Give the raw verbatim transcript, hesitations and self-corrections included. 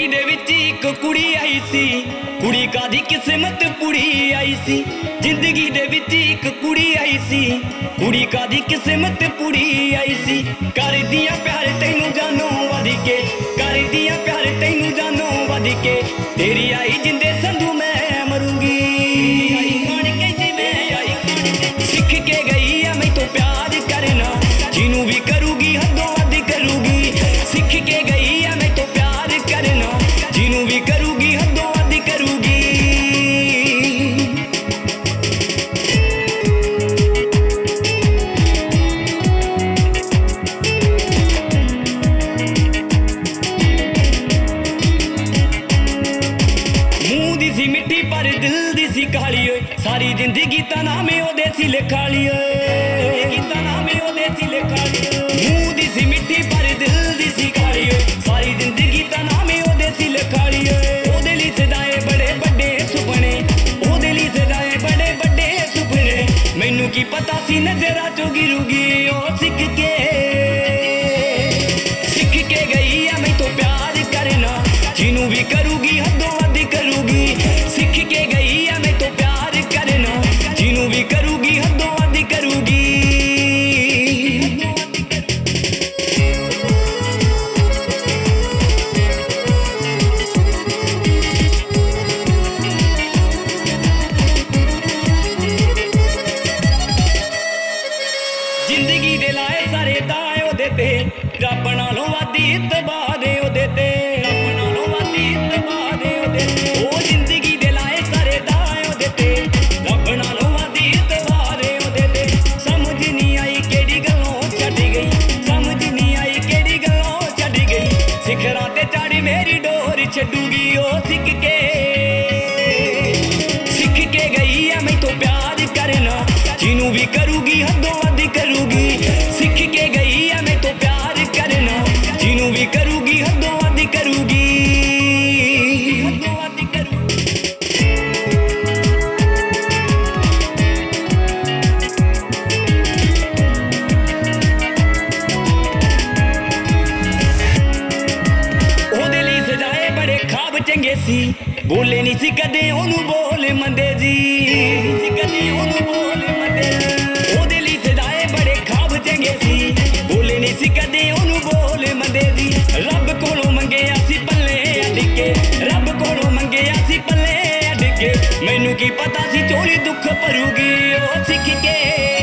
जिंदगी दे विच इक कुड़ी आई सी, कुड़ी कादी किस्मत पुड़ी आई सी। जिंदगी दे विच इक कुड़ी आई सी, कुड़ी कादी किस्मत पुड़ी आई सी। कर दिया प्यार तैनू जानो वध के, कर दिया प्यार तैनू जानो वध के, तेरी आई जिंदे संधू मैं मरूंगी। आई खान के जी मैं आई खान के, सीख के गई है मैं तो प्यार करना, जिनू भी करूगी हदों वध करूगी। सीख के गई है मैं तो प्यार करना, जिनू भी करूगी हदों वध करूगी। मुंह दी सी मिट्टी पर दिल दी सी काली, सारी जिंदगी ता नामे ओदे सी लिखाली, जिंदगी नामे ओदे सी लिखाली। मुंह दी सी मिट्टी पर दिल दी सी काली, सारी जिंदगी ता नामे ओदे सी लिखाली। ओदे लिए सजाए बड़े बड़े सुपने, ओदे लिए सजाए बड़े बड़े सुपने, मैनू की पता सी नजरा चो गिरूगी ओ सिख के। सीख के गई है मैं तो प्यार करना, जिनू भी करूगी हदों वध करूगी। सीख के गई है मैं तो प्यार करना, जिनू भी करूगी हदों वध करूगी। जिंदगी दे लाए सारे दाए ओदे ते, रब नालों वध इतबार ओदे ते, रब नालों वध इतबार ओदे ते। ओ जिंदगी दे लाए सारे दाए ओदे ते, रब नालों वध इतबार ओदे ते। समझ नहीं आई केड़ी गल्लों छड्ड गई, समझ नहीं आई केड़ी गल्लों छड्ड गई। सिखरां ते चढ़ मेरी डोर छड्डूगी ओ सिख के। सीख के गई है मैं तो प्यार करना, जिनू भी करूगी हदों वध करूगी। सीख के गई है मैं तो प्यार करना, जिनू भी करूगी हदों वध करूगी, हदों वध करूगी। ओदे लिए सजाए बड़े ख्वाब चंगे सी, बोले नहीं सी कदे ओनू बोल मंदे जी, सी कदे ओनू बोल मंदे। ओदे लिए सजाए बड़े ख्वाब चंगे सी, बोले नहीं सी कदे ओनू बोल मंदे जी। रब कोलों मंगे सी पल्ले अड के, रब कोलों मंगे सी पल्ले अड के, मैनू की पता सी चोली दुख भरूगी ओ सिख के।